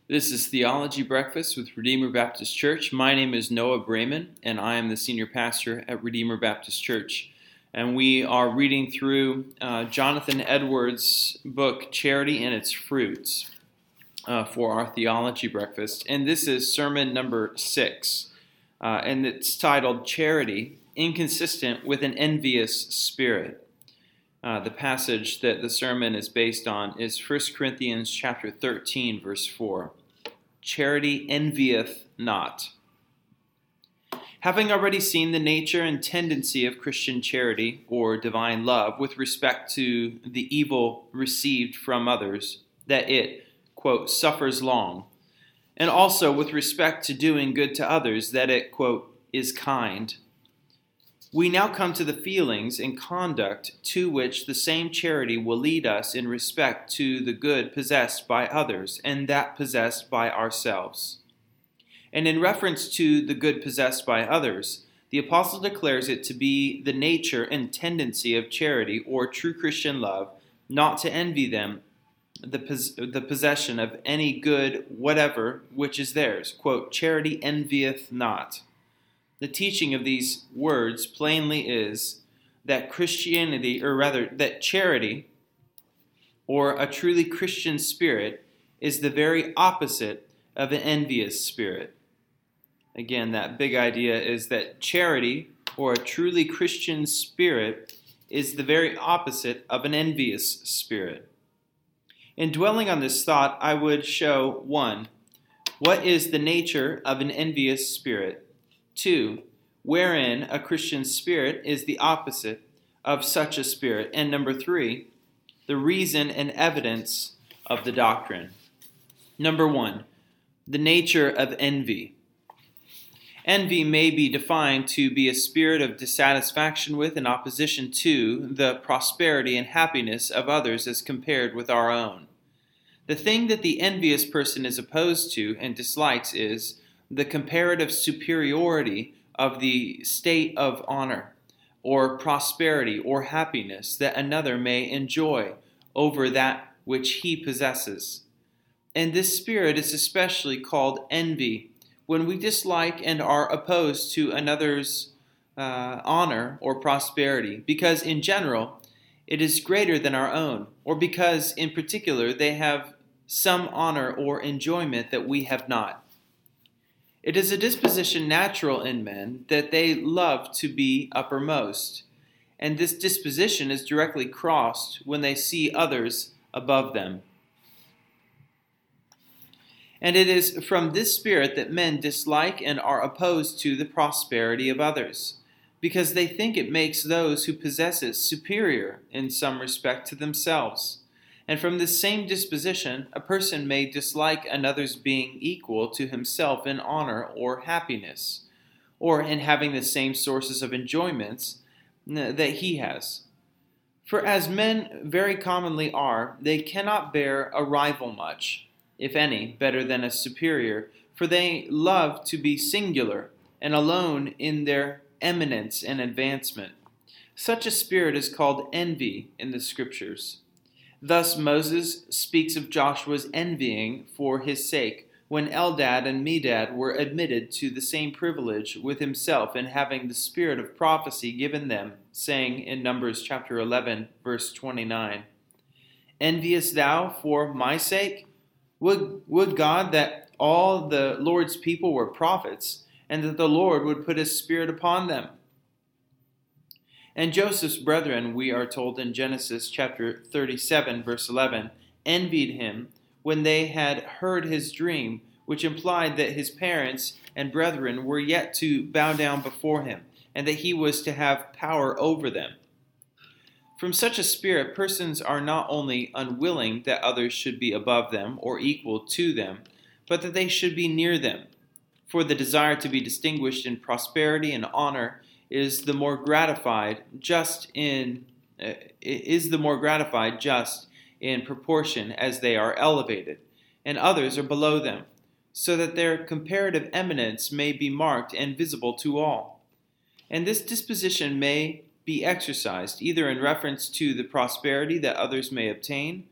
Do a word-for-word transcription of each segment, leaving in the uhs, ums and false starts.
This is Theology Breakfast with Redeemer Baptist Church. My name is Noah Brayman, and I am the senior pastor at Redeemer Baptist Church. And we are reading through uh, Jonathan Edwards' book, Charity and Its Fruits, uh, for our Theology Breakfast. And this is sermon number six, uh, and it's titled, Charity, Inconsistent with an Envious Spirit. Uh, the passage that the sermon is based on is First Corinthians chapter thirteen, verse four. Charity envieth not. Having already seen the nature and tendency of Christian charity, or divine love, with respect to the evil received from others, that it, quote, suffers long, and also with respect to doing good to others, that it, quote, is kind, we now come to the feelings and conduct to which the same charity will lead us in respect to the good possessed by others and that possessed by ourselves. And in reference to the good possessed by others, the apostle declares it to be the nature and tendency of charity or true Christian love not to envy them the, pos- the possession of any good whatever which is theirs. Quote, charity envieth not. The teaching of these words plainly is that Christianity, or rather that charity, or a truly Christian spirit, is the very opposite of an envious spirit. Again, that big idea is that charity, or a truly Christian spirit, is the very opposite of an envious spirit. In dwelling on this thought, I would show, one, what is the nature of an envious spirit? Two, wherein a Christian spirit is the opposite of such a spirit. And number three, the reason and evidence of the doctrine. Number one, the nature of envy. Envy may be defined to be a spirit of dissatisfaction with and opposition to the prosperity and happiness of others as compared with our own. The thing that the envious person is opposed to and dislikes is the comparative superiority of the state of honor or prosperity or happiness that another may enjoy over that which he possesses. And this spirit is especially called envy when we dislike and are opposed to another's uh, honor or prosperity, because in general it is greater than our own, or because in particular they have some honor or enjoyment that we have not. It is a disposition natural in men that they love to be uppermost, and this disposition is directly crossed when they see others above them. And it is from this spirit that men dislike and are opposed to the prosperity of others, because they think it makes those who possess it superior in some respect to themselves. And from this same disposition, a person may dislike another's being equal to himself in honor or happiness, or in having the same sources of enjoyments that he has. For as men very commonly are, they cannot bear a rival much, if any, better than a superior, for they love to be singular and alone in their eminence and advancement. Such a spirit is called envy in the Scriptures. Thus Moses speaks of Joshua's envying for his sake, when Eldad and Medad were admitted to the same privilege with himself in having the spirit of prophecy given them, saying in Numbers chapter eleven, verse twenty-nine, enviest thou for my sake? Would, would God that all the Lord's people were prophets, and that the Lord would put his spirit upon them. And Joseph's brethren, we are told in Genesis chapter thirty-seven, verse eleven, envied him when they had heard his dream, which implied that his parents and brethren were yet to bow down before him, and that he was to have power over them. From such a spirit, persons are not only unwilling that others should be above them or equal to them, but that they should be near them. For the desire to be distinguished in prosperity and honor is the more gratified just in uh, is the more gratified just in proportion as they are elevated, and others are below them, so that their comparative eminence may be marked and visible to all. And this disposition may be exercised either in reference to the prosperity that others may obtain,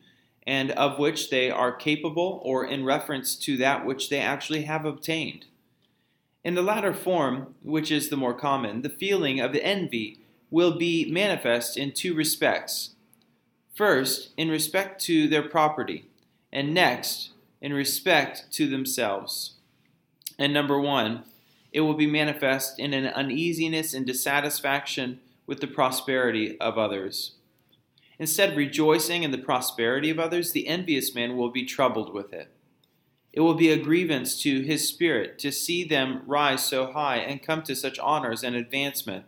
and of which they are capable, or in reference to that which they actually have obtained. In the latter form, which is the more common, the feeling of envy will be manifest in two respects. First, in respect to their property, and next, in respect to themselves. And number one, it will be manifest in an uneasiness and dissatisfaction with the prosperity of others. Instead of rejoicing in the prosperity of others, the envious man will be troubled with it. It will be a grievance to his spirit to see them rise so high and come to such honors and advancement.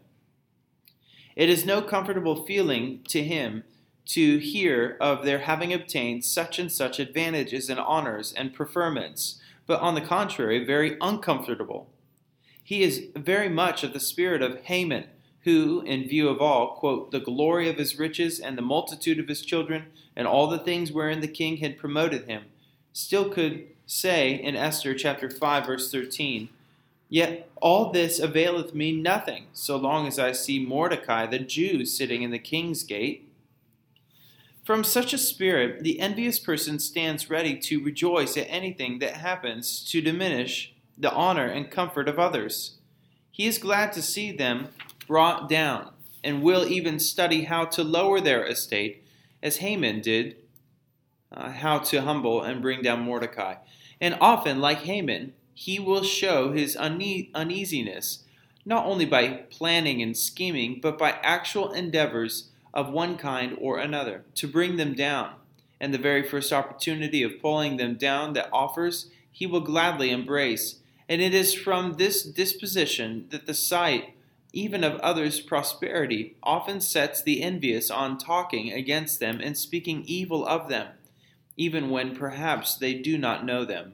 It is no comfortable feeling to him to hear of their having obtained such and such advantages and honors and preferments, but on the contrary, very uncomfortable. He is very much of the spirit of Haman, who, in view of all, quote, the glory of his riches and the multitude of his children, and all the things wherein the king had promoted him, still could say in Esther chapter five, verse thirteen, Yet all this availeth me nothing, so long as I see Mordecai the Jew sitting in the king's gate. From such a spirit, the envious person stands ready to rejoice at anything that happens to diminish the honor and comfort of others. He is glad to see them brought down, and will even study how to lower their estate, as Haman did, uh, how to humble and bring down Mordecai. And often, like Haman, he will show his une- uneasiness, not only by planning and scheming, but by actual endeavors of one kind or another, to bring them down. And the very first opportunity of pulling them down that offers, he will gladly embrace. And it is from this disposition that the sight even of others' prosperity often sets the envious on talking against them and speaking evil of them, even when perhaps they do not know them.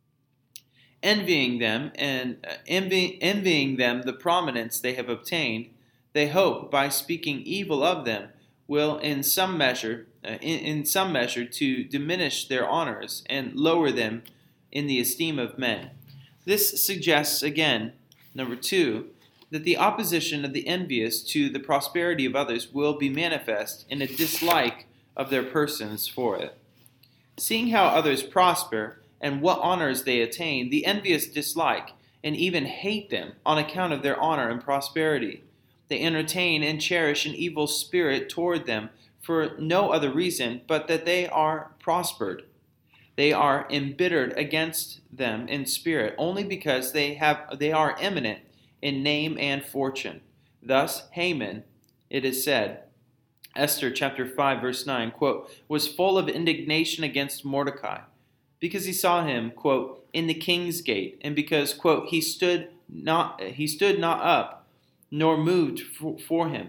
Envying them and uh, envy, envying them the prominence they have obtained, they hope by speaking evil of them will in some measure, uh, in, in some measure, to diminish their honors and lower them in the esteem of men. This suggests again, number two, that the opposition of the envious to the prosperity of others will be manifest in a dislike of their persons for it. Seeing how others prosper and what honors they attain, the envious dislike and even hate them on account of their honor and prosperity. They entertain and cherish an evil spirit toward them for no other reason but that they are prospered. They are embittered against them in spirit only because they have they are eminent in name and fortune. Thus Haman, it is said, Esther chapter five, verse nine, quote, was full of indignation against Mordecai, because he saw him, quote, in the king's gate, and because, quote, he stood not he stood not up, nor moved for, for him.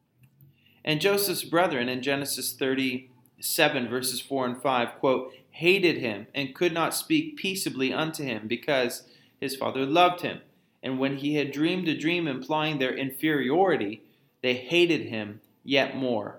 And Joseph's brethren in Genesis thirty-seven, verses four and five, quote, hated him and could not speak peaceably unto him, because his father loved him. And when he had dreamed a dream implying their inferiority, they hated him yet more.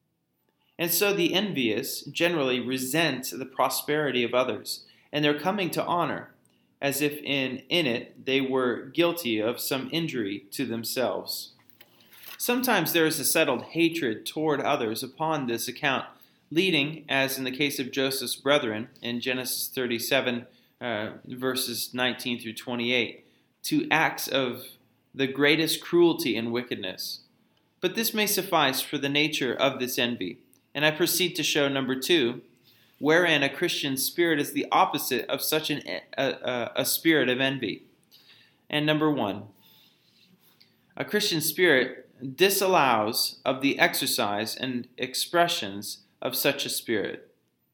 And so the envious generally resent the prosperity of others and their coming to honor, as if in, in it they were guilty of some injury to themselves. Sometimes there is a settled hatred toward others upon this account, leading, as in the case of Joseph's brethren in Genesis thirty-seven, uh, verses nineteen through twenty-eight, to acts of the greatest cruelty and wickedness. But this may suffice for the nature of this envy. And I proceed to show, number two, wherein a Christian spirit is the opposite of such an, a, a, a spirit of envy. And number one, a Christian spirit disallows of the exercise and expressions of such a spirit.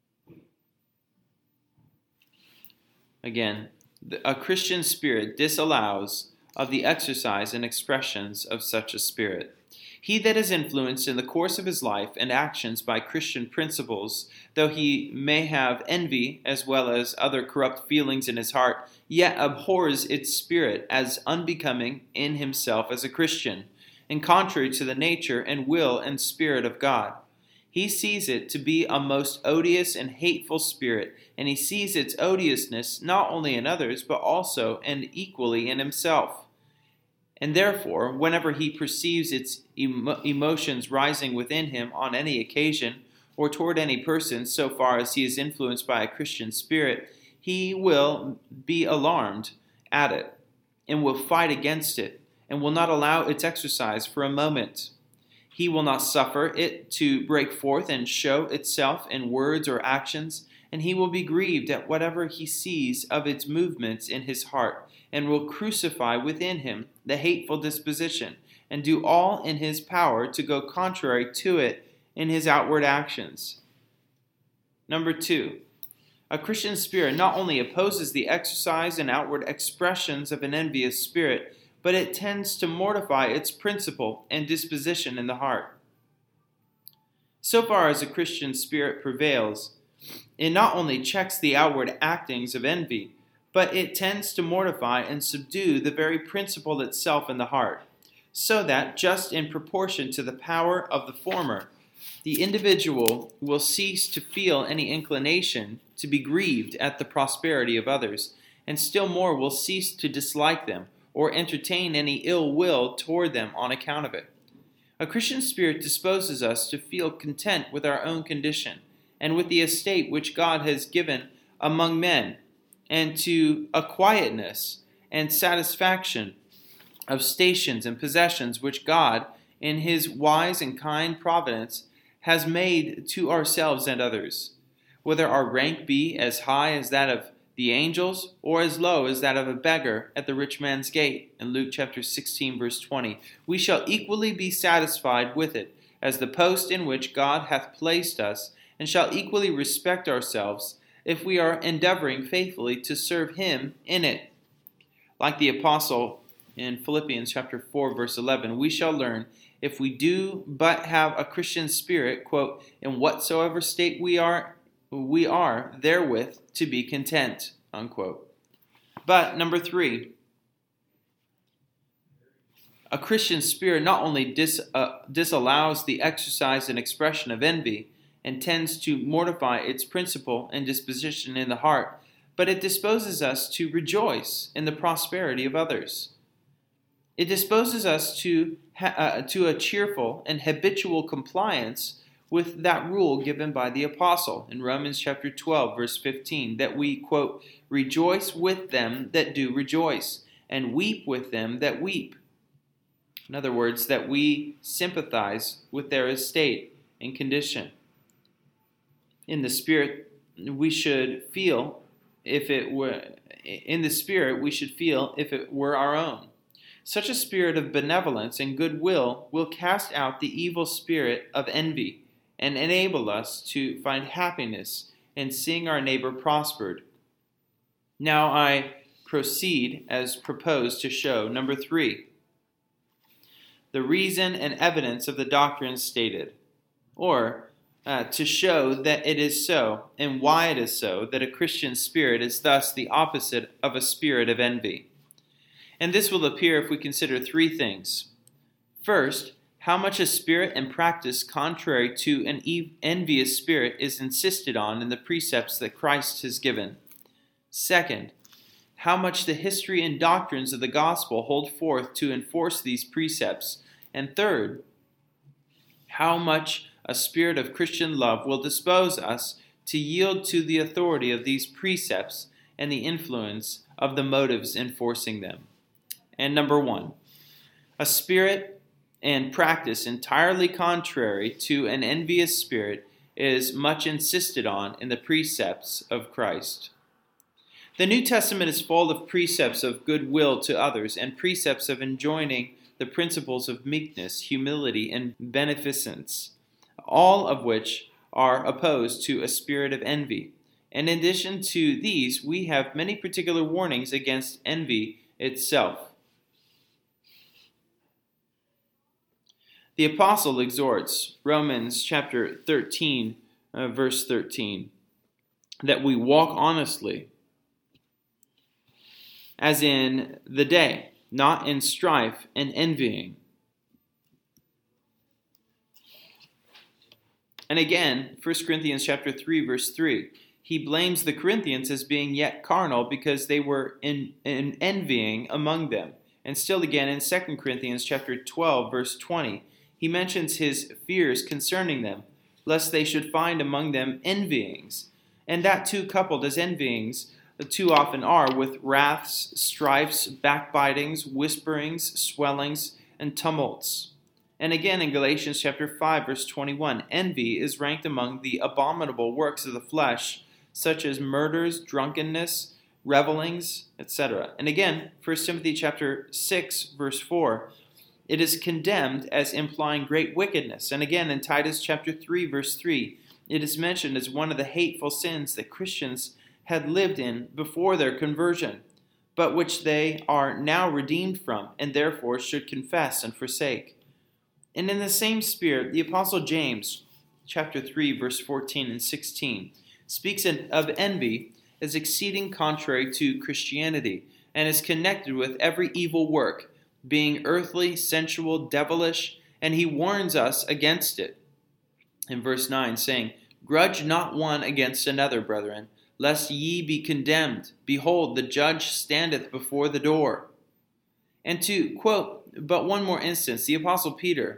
Again, a Christian spirit disallows of the exercise and expressions of such a spirit. He that is influenced in the course of his life and actions by Christian principles, though he may have envy as well as other corrupt feelings in his heart, yet abhors its spirit as unbecoming in himself as a Christian, and contrary to the nature and will and spirit of God. He sees it to be a most odious and hateful spirit, and he sees its odiousness not only in others, but also and equally in himself. And therefore, whenever he perceives its emo- emotions rising within him on any occasion, or toward any person so far as he is influenced by a Christian spirit, he will be alarmed at it and will fight against it and will not allow its exercise for a moment. He will not suffer it to break forth and show itself in words or actions, and he will be grieved at whatever he sees of its movements in his heart, and will crucify within him the hateful disposition, and do all in his power to go contrary to it in his outward actions. Number two, a Christian spirit not only opposes the exercise and outward expressions of an envious spirit, but it tends to mortify its principle and disposition in the heart. So far as a Christian spirit prevails, it not only checks the outward actings of envy, but it tends to mortify and subdue the very principle itself in the heart, so that, just in proportion to the power of the former, the individual will cease to feel any inclination to be grieved at the prosperity of others, and still more will cease to dislike them, or entertain any ill will toward them on account of it. A Christian spirit disposes us to feel content with our own condition, and with the estate which God has given among men, and to a quietness and satisfaction of stations and possessions which God, in his wise and kind providence, has made to ourselves and others. Whether our rank be as high as that of the angels, or as low as that of a beggar at the rich man's gate, in Luke chapter sixteen, verse twenty, we shall equally be satisfied with it, as the post in which God hath placed us, and shall equally respect ourselves, if we are endeavoring faithfully to serve him in it. Like the apostle in Philippians chapter four, verse eleven, we shall learn, if we do but have a Christian spirit, quote, in whatsoever state we are, we are therewith to be content, unquote. But number three, a Christian spirit not only dis, uh, disallows the exercise and expression of envy and tends to mortify its principle and disposition in the heart, but it disposes us to rejoice in the prosperity of others. It disposes us to, ha- uh, to a cheerful and habitual compliance with that rule given by the apostle in Romans chapter twelve, verse fifteen, that we, quote, rejoice with them that do rejoice, and weep with them that weep. In other words, that we sympathize with their estate and condition. In the spirit, we should feel if it were in the spirit we should feel if it were our own. Such a spirit of benevolence and goodwill will cast out the evil spirit of envy and enable us to find happiness in seeing our neighbor prospered. Now I proceed as proposed to show, number three, the reason and evidence of the doctrine stated, or uh, to show that it is so and why it is so that a Christian spirit is thus the opposite of a spirit of envy. And this will appear if we consider three things. First, how much a spirit and practice contrary to an envious spirit is insisted on in the precepts that Christ has given. Second, how much the history and doctrines of the gospel hold forth to enforce these precepts. And third, how much a spirit of Christian love will dispose us to yield to the authority of these precepts and the influence of the motives enforcing them. And number one, a spirit and practice entirely contrary to an envious spirit is much insisted on in the precepts of Christ. The New Testament is full of precepts of goodwill to others and precepts of enjoining the principles of meekness, humility, and beneficence, all of which are opposed to a spirit of envy. And in addition to these, we have many particular warnings against envy itself. The apostle exhorts, Romans chapter thirteen, uh, verse thirteen, that we walk honestly, as in the day, not in strife and envying. And again, First Corinthians chapter three, verse three, he blames the Corinthians as being yet carnal because they were in, in envying among them. And still again in Second Corinthians chapter twelve, verse twenty, he mentions his fears concerning them, lest they should find among them envyings, and that too coupled as envyings too often are, with wraths, strifes, backbitings, whisperings, swellings, and tumults. And again in Galatians chapter five, verse twenty-one, envy is ranked among the abominable works of the flesh, such as murders, drunkenness, revelings, et cetera. And again, First Timothy chapter six, verse four, it is condemned as implying great wickedness. And again, in Titus chapter three, verse three, it is mentioned as one of the hateful sins that Christians had lived in before their conversion, but which they are now redeemed from, and therefore should confess and forsake. And in the same spirit, the Apostle James, chapter three, verse fourteen and sixteen, speaks of envy as exceeding contrary to Christianity, and is connected with every evil work, being earthly, sensual, devilish, and he warns us against it. In verse nine, saying, "Grudge not one against another, brethren, lest ye be condemned. Behold, the judge standeth before the door." And to quote but one more instance, the Apostle Peter,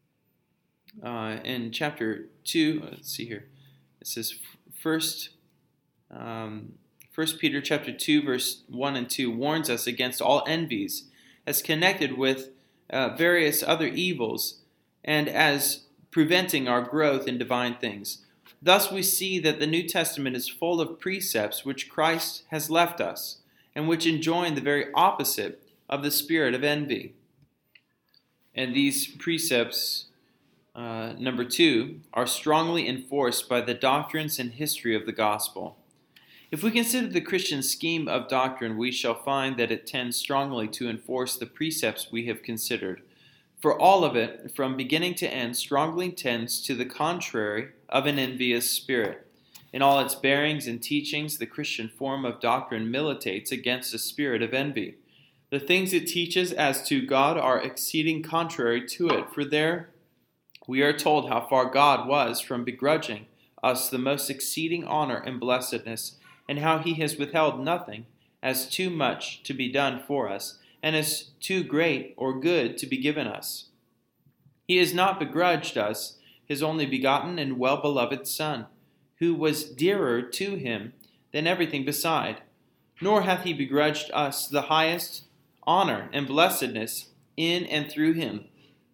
uh, in chapter two, let's see here, it says first, um, First Peter chapter two, verse one and two, warns us against all envies, as connected with uh, various other evils, and as preventing our growth in divine things. Thus we see that the New Testament is full of precepts which Christ has left us, and which enjoin the very opposite of the spirit of envy. And these precepts, uh, number two, are strongly enforced by the doctrines and history of the gospel. If we consider the Christian scheme of doctrine, we shall find that it tends strongly to enforce the precepts we have considered. For all of it, from beginning to end, strongly tends to the contrary of an envious spirit. In all its bearings and teachings, the Christian form of doctrine militates against a spirit of envy. The things it teaches as to God are exceeding contrary to it, for there we are told how far God was from begrudging us the most exceeding honor and blessedness, and how he has withheld nothing as too much to be done for us, and as too great or good to be given us. He has not begrudged us his only begotten and well-beloved Son, who was dearer to him than everything beside, nor hath he begrudged us the highest honor and blessedness in and through him.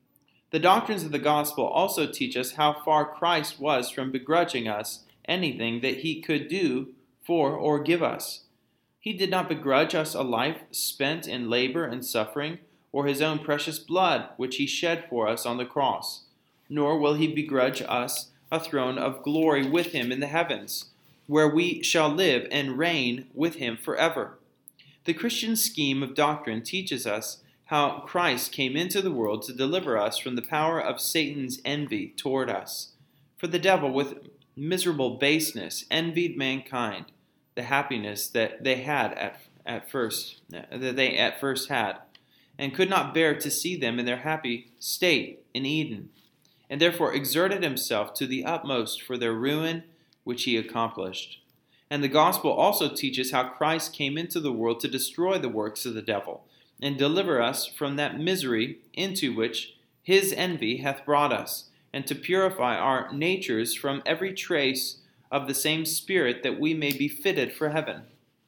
The doctrines of the gospel also teach us how far Christ was from begrudging us anything that he could do for or give us. He did not begrudge us a life spent in labor and suffering, or his own precious blood, which he shed for us on the cross. Nor will he begrudge us a throne of glory with him in the heavens, where we shall live and reign with him forever. The Christian scheme of doctrine teaches us how Christ came into the world to deliver us from the power of Satan's envy toward us. For the devil, with miserable baseness, envied mankind the happiness that they had at, at first, that they at first had, and could not bear to see them in their happy state in Eden, and therefore exerted himself to the utmost for their ruin, which he accomplished. And the gospel also teaches how Christ came into the world to destroy the works of the devil, and deliver us from that misery into which his envy hath brought us, and to purify our natures from every trace of the same spirit, that we may be fitted for heaven.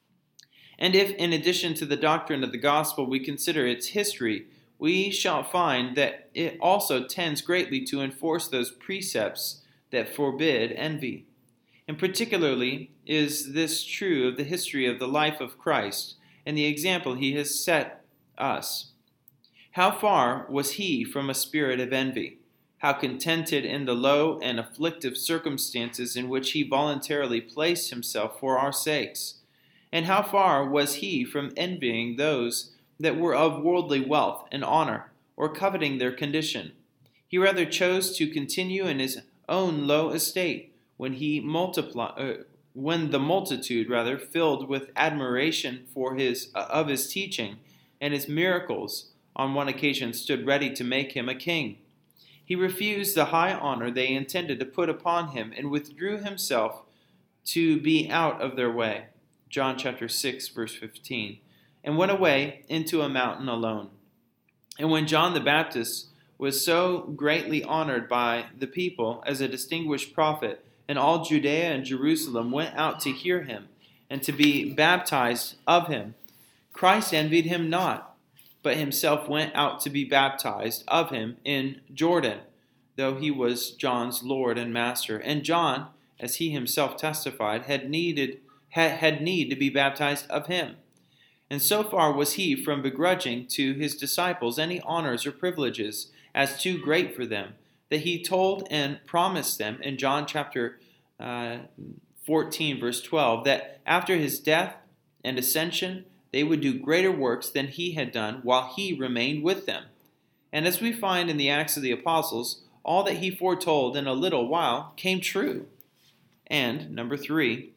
And if, in addition to the doctrine of the gospel, we consider its history, we shall find that it also tends greatly to enforce those precepts that forbid envy. And particularly is this true of the history of the life of Christ and the example he has set us. How far was he from a spirit of envy? How contented in the low and afflictive circumstances in which he voluntarily placed himself for our sakes? And how far was he from envying those that were of worldly wealth and honor, or coveting their condition? He rather chose to continue in his own low estate, when he multiply, uh, when the multitude rather filled with admiration for his uh, of his teaching and his miracles, on one occasion stood ready to make him a king. He refused the high honor they intended to put upon him, and withdrew himself to be out of their way. John chapter six, verse fifteen. And went away into a mountain alone. And when John the Baptist was so greatly honored by the people as a distinguished prophet, and all Judea and Jerusalem went out to hear him and to be baptized of him. Christ envied him not, but himself went out to be baptized of him in Jordan, though he was John's Lord and Master. And John, as he himself testified, had needed had, had need to be baptized of him. And so far was he from begrudging to his disciples any honors or privileges as too great for them, that he told and promised them in John chapter uh, fourteen, verse twelve, that after his death and ascension, they would do greater works than he had done while he remained with them. And as we find in the Acts of the Apostles, all that he foretold in a little while came true. And, number three,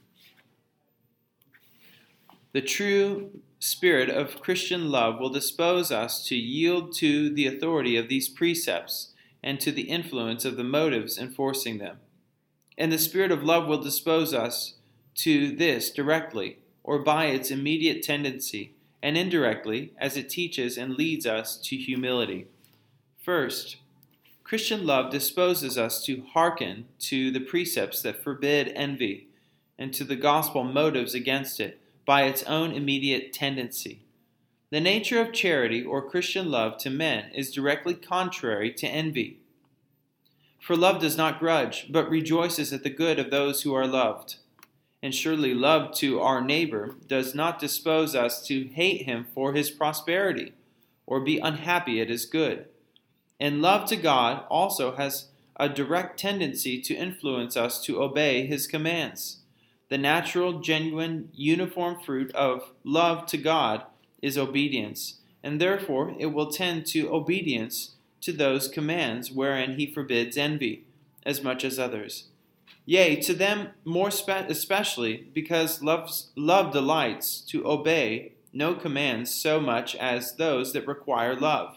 the true spirit of Christian love will dispose us to yield to the authority of these precepts and to the influence of the motives enforcing them. And the spirit of love will dispose us to this directly, or by its immediate tendency, and indirectly, as it teaches and leads us to humility. First, Christian love disposes us to hearken to the precepts that forbid envy, and to the gospel motives against it, by its own immediate tendency. The nature of charity or Christian love to men is directly contrary to envy. For love does not grudge, but rejoices at the good of those who are loved. And surely love to our neighbor does not dispose us to hate him for his prosperity, or be unhappy at his good. And love to God also has a direct tendency to influence us to obey his commands. The natural, genuine, uniform fruit of love to God is obedience, and therefore it will tend to obedience to those commands wherein he forbids envy, as much as others. Yea, to them more spe- especially, because love's, love delights to obey no commands so much as those that require love.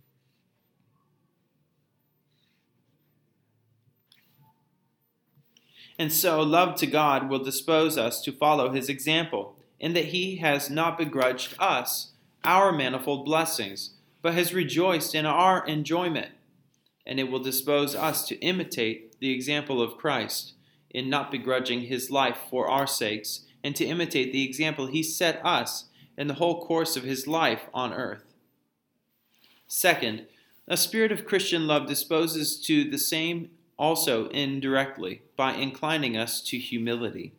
And so love to God will dispose us to follow his example, in that he has not begrudged us our manifold blessings, but has rejoiced in our enjoyment. And it will dispose us to imitate the example of Christ, in not begrudging his life for our sakes, and to imitate the example he set us in the whole course of his life on earth. Second, a spirit of Christian love disposes to the same also indirectly, by inclining us to humility.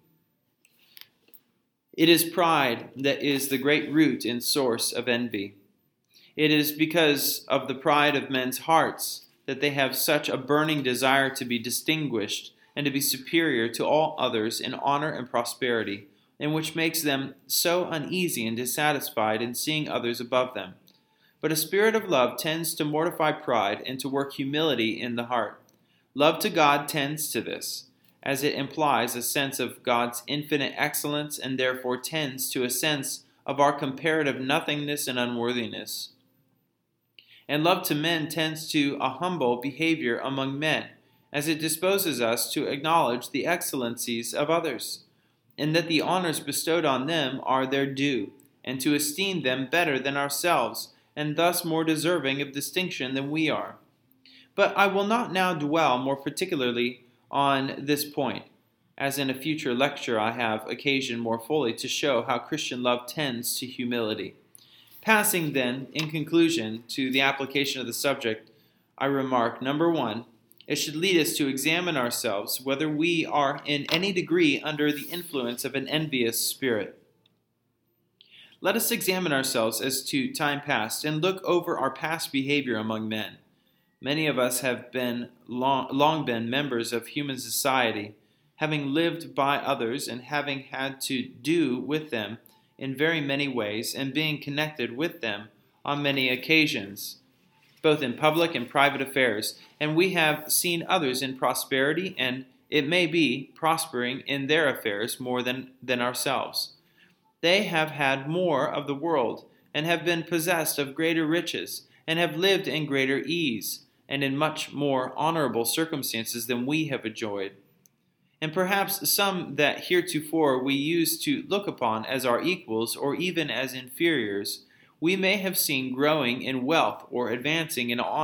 It is pride that is the great root and source of envy. It is because of the pride of men's hearts that they have such a burning desire to be distinguished and to be superior to all others in honor and prosperity, and which makes them so uneasy and dissatisfied in seeing others above them. But a spirit of love tends to mortify pride and to work humility in the heart. Love to God tends to this, as it implies a sense of God's infinite excellence and therefore tends to a sense of our comparative nothingness and unworthiness. And love to men tends to a humble behavior among men, as it disposes us to acknowledge the excellencies of others, and that the honors bestowed on them are their due, and to esteem them better than ourselves, and thus more deserving of distinction than we are. But I will not now dwell more particularly on this point, as in a future lecture I have occasion more fully to show how Christian love tends to humility. Passing then, in conclusion, to the application of the subject, I remark, number one, it should lead us to examine ourselves whether we are in any degree under the influence of an envious spirit. Let us examine ourselves as to time past and look over our past behavior among men. Many of us have been long, long been members of human society, having lived by others and having had to do with them in very many ways and being connected with them on many occasions, both in public and private affairs. And we have seen others in prosperity and, it may be, prospering in their affairs more than, than ourselves. They have had more of the world and have been possessed of greater riches and have lived in greater ease and in much more honorable circumstances than we have enjoyed. And perhaps some that heretofore we used to look upon as our equals or even as inferiors, we may have seen growing in wealth or advancing in honor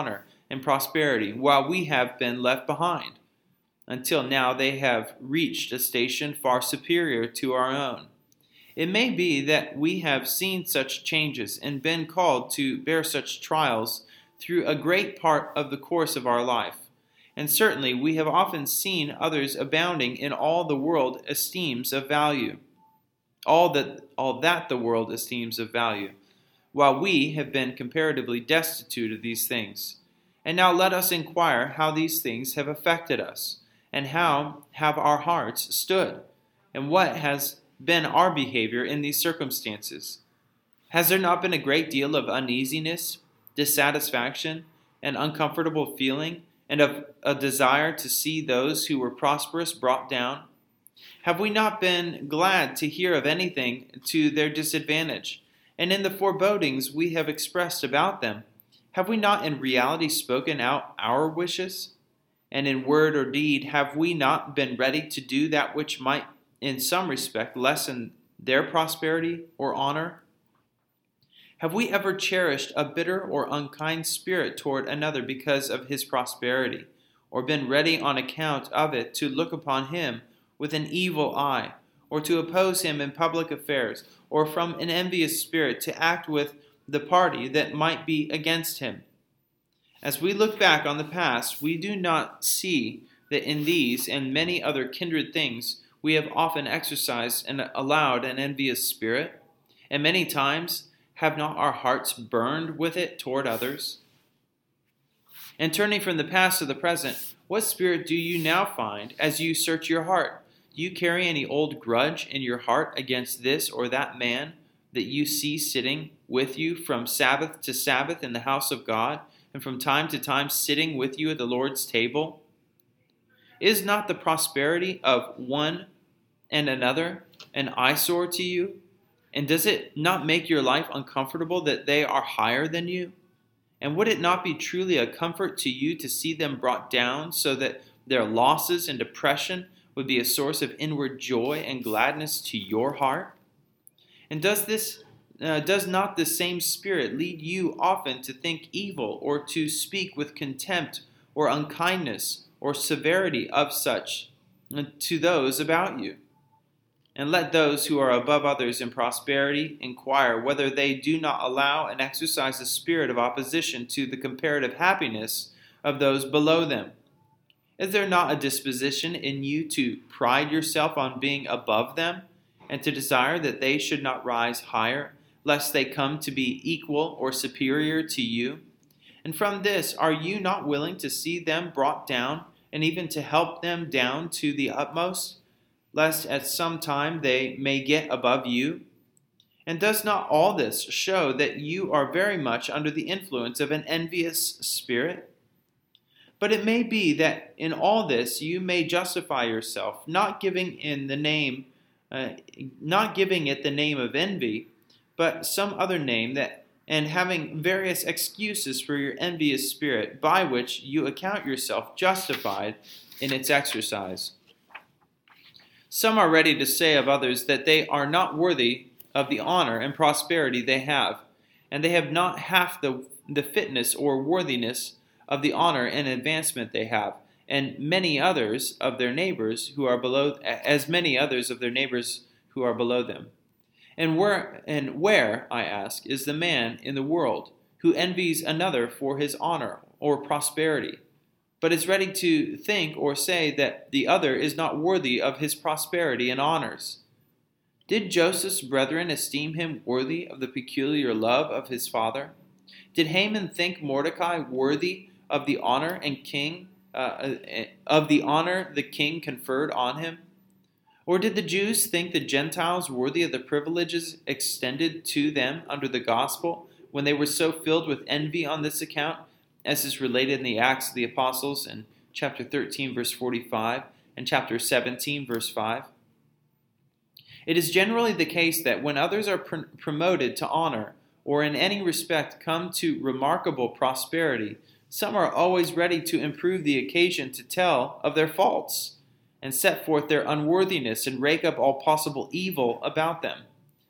and prosperity, while we have been left behind. Until now they have reached a station far superior to our own. It may be that we have seen such changes and been called to bear such trials through a great part of the course of our life. And certainly we have often seen others abounding in all the world esteems of value, all that, all that the world esteems of value, while we have been comparatively destitute of these things. And now let us inquire how these things have affected us, and how have our hearts stood, and what has been our behavior in these circumstances. Has there not been a great deal of uneasiness, dissatisfaction, and uncomfortable feeling, and of a desire to see those who were prosperous brought down? Have we not been glad to hear of anything to their disadvantage? And in the forebodings we have expressed about them, have we not in reality spoken out our wishes? And in word or deed, have we not been ready to do that which might in some respect lessen their prosperity or honor? Have we ever cherished a bitter or unkind spirit toward another because of his prosperity, or been ready on account of it to look upon him with an evil eye, or to oppose him in public affairs, or from an envious spirit to act with the party that might be against him? As we look back on the past, we do not see that in these and many other kindred things we have often exercised and allowed an envious spirit, and many times have not our hearts burned with it toward others? And turning from the past to the present, what spirit do you now find as you search your heart? Do you carry any old grudge in your heart against this or that man that you see sitting with you from Sabbath to Sabbath in the house of God, and from time to time sitting with you at the Lord's table? Is not the prosperity of one and another an eyesore to you? And does it not make your life uncomfortable that they are higher than you? And would it not be truly a comfort to you to see them brought down, so that their losses and depression would be a source of inward joy and gladness to your heart? And does this uh, does not the same spirit lead you often to think evil, or to speak with contempt or unkindness or severity of such to those about you? And let those who are above others in prosperity inquire whether they do not allow and exercise a spirit of opposition to the comparative happiness of those below them. Is there not a disposition in you to pride yourself on being above them, and to desire that they should not rise higher, lest they come to be equal or superior to you? And from this, are you not willing to see them brought down, and even to help them down to the utmost, lest at some time they may get above you? And does not all this show that you are very much under the influence of an envious spirit? But it may be that in all this you may justify yourself, not giving in the name, uh, not giving it the name of envy, but some other name, that, and having various excuses for your envious spirit, by which you account yourself justified in its exercise. Some are ready to say of others that they are not worthy of the honor and prosperity they have, and they have not half the, the fitness or worthiness of the honor and advancement they have, and many others of their neighbors who are below, as many others of their neighbors who are below them. And where, and where, I ask, is the man in the world who envies another for his honor or prosperity, but is ready to think or say that the other is not worthy of his prosperity and honors? Did Joseph's brethren esteem him worthy of the peculiar love of his father? Did Haman think Mordecai worthy of the honor and king uh, of the honor the king conferred on him? Or did the Jews think the Gentiles worthy of the privileges extended to them under the gospel, when they were so filled with envy on this account, as is related in the Acts of the Apostles in chapter thirteen, verse forty-five, and chapter seventeen, verse five? It is generally the case that when others are pr- promoted to honor, or in any respect come to remarkable prosperity, some are always ready to improve the occasion to tell of their faults, and set forth their unworthiness, and rake up all possible evil about them.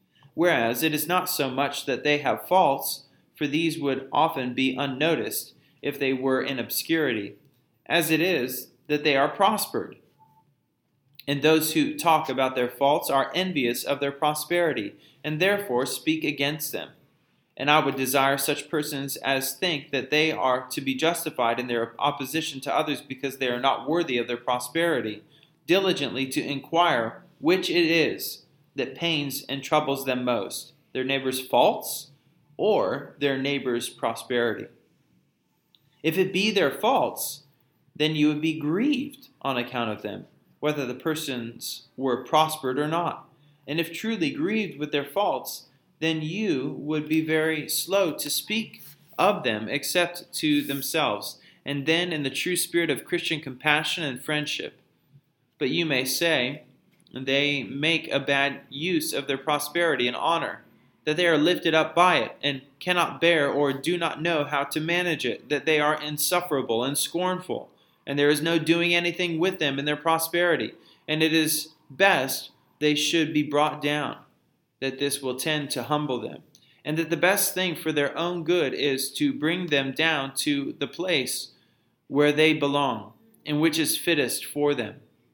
Whereas it is not so much that they have faults, for these would often be unnoticed, if they were in obscurity, as it is that they are prospered. And those who talk about their faults are envious of their prosperity, and therefore speak against them. And I would desire such persons as think that they are to be justified in their opposition to others because they are not worthy of their prosperity, diligently to inquire which it is that pains and troubles them most, their neighbor's faults or their neighbor's prosperity. If it be their faults, then you would be grieved on account of them, whether the persons were prospered or not. And if truly grieved with their faults, then you would be very slow to speak of them except to themselves, and then in the true spirit of Christian compassion and friendship. But you may say, they make a bad use of their prosperity and honor, that they are lifted up by it, and cannot bear or do not know how to manage it, that they are insufferable and scornful, and there is no doing anything with them in their prosperity, and it is best they should be brought down, that this will tend to humble them, and that the best thing for their own good is to bring them down to the place where they belong, and which is fittest for them.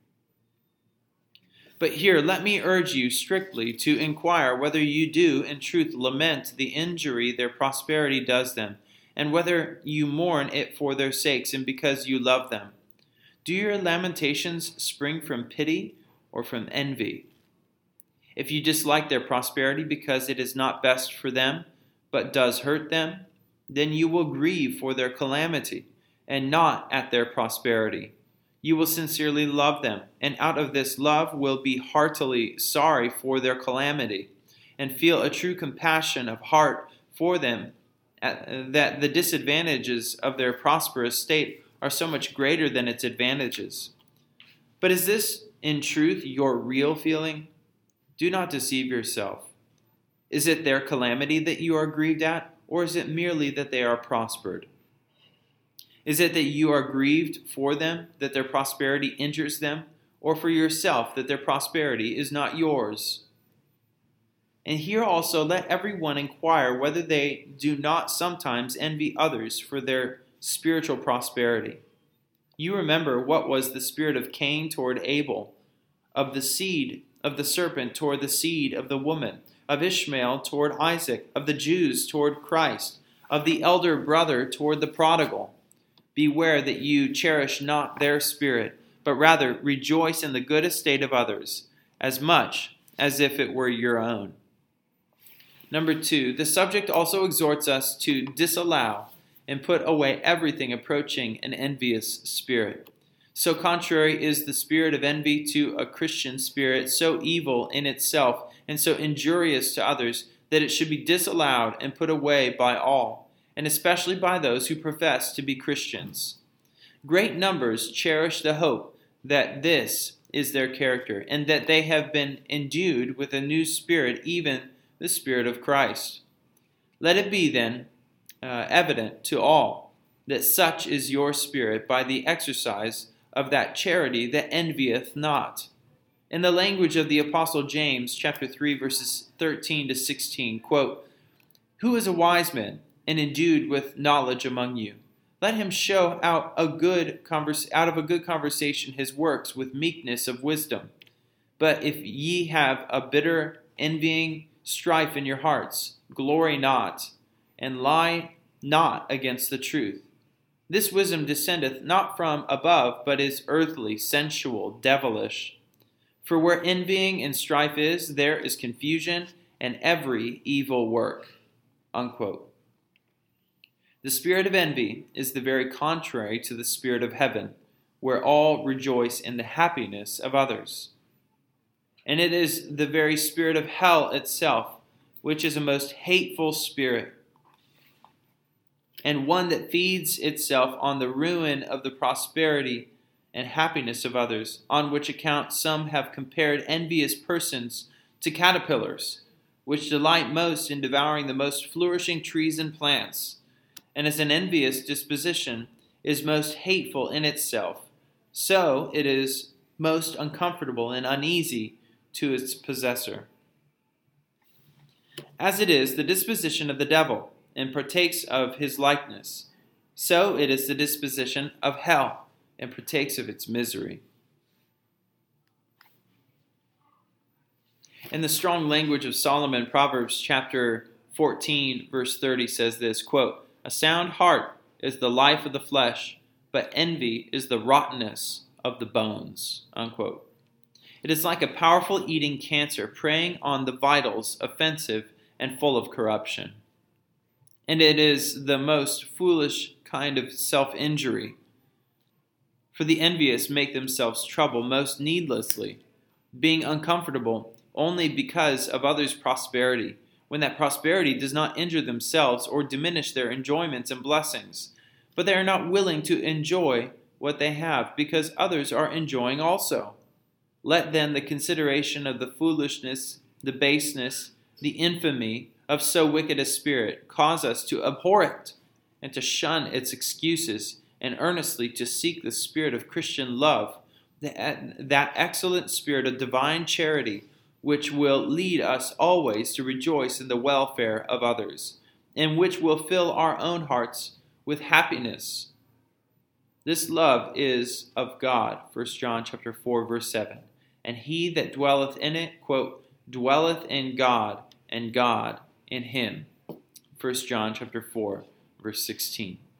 But here, let me urge you strictly to inquire whether you do in truth lament the injury their prosperity does them, and whether you mourn it for their sakes and because you love them. Do your lamentations spring from pity or from envy? If you dislike their prosperity because it is not best for them, but does hurt them, then you will grieve for their calamity, and not at their prosperity. You will sincerely love them, and out of this love will be heartily sorry for their calamity, and feel a true compassion of heart for them, that the disadvantages of their prosperous state are so much greater than its advantages. But is this in truth your real feeling? Do not deceive yourself. Is it their calamity that you are grieved at, or is it merely that they are prospered? Is it that you are grieved for them, that their prosperity injures them, or for yourself, that their prosperity is not yours? And here also let everyone inquire whether they do not sometimes envy others for their spiritual prosperity. You remember what was the spirit of Cain toward Abel, of the seed of the serpent toward the seed of the woman, of Ishmael toward Isaac, of the Jews toward Christ, of the elder brother toward the prodigal. Beware that you cherish not their spirit, but rather rejoice in the good estate of others, as much as if it were your own. Number two, the subject also exhorts us to disallow and put away everything approaching an envious spirit. So contrary is the spirit of envy to a Christian spirit, so evil in itself and so injurious to others, that it should be disallowed and put away by all, and especially by those who profess to be Christians. Great numbers cherish the hope that this is their character, and that they have been endued with a new spirit, even the Spirit of Christ. Let it be then uh, evident to all that such is your spirit by the exercise of that charity that envieth not. In the language of the Apostle James, chapter three, verses thirteen to sixteen, quote, "Who is a wise man and endued with knowledge among you? Let him show out a good converse, out of a good conversation his works with meekness of wisdom. But if ye have a bitter envying strife in your hearts, glory not, and lie not against the truth. This wisdom descendeth not from above, but is earthly, sensual, devilish. For where envying and strife is, there is confusion and every evil work." Unquote. The spirit of envy is the very contrary to the spirit of heaven, where all rejoice in the happiness of others. And it is the very spirit of hell itself, which is a most hateful spirit, and one that feeds itself on the ruin of the prosperity and happiness of others, on which account some have compared envious persons to caterpillars, which delight most in devouring the most flourishing trees and plants, and as an envious disposition is most hateful in itself, so it is most uncomfortable and uneasy to its possessor. As it is the disposition of the devil, and partakes of his likeness, so it is the disposition of hell, and partakes of its misery. In the strong language of Solomon, Proverbs chapter fourteen, verse thirty says this, quote, "A sound heart is the life of the flesh, but envy is the rottenness of the bones," unquote. It is like a powerful eating cancer preying on the vitals, offensive and full of corruption. And it is the most foolish kind of self-injury. For the envious make themselves trouble most needlessly, being uncomfortable only because of others' prosperity, when that prosperity does not injure themselves or diminish their enjoyments and blessings. But they are not willing to enjoy what they have, because others are enjoying also. Let then the consideration of the foolishness, the baseness, the infamy of so wicked a spirit cause us to abhor it, and to shun its excuses, and earnestly to seek the spirit of Christian love, that excellent spirit of divine charity, which will lead us always to rejoice in the welfare of others, and which will fill our own hearts with happiness. This love is of God, First John chapter four, verse seven. And he that dwelleth in it, quote, dwelleth in God, and God in him. First John chapter four, verse sixteen.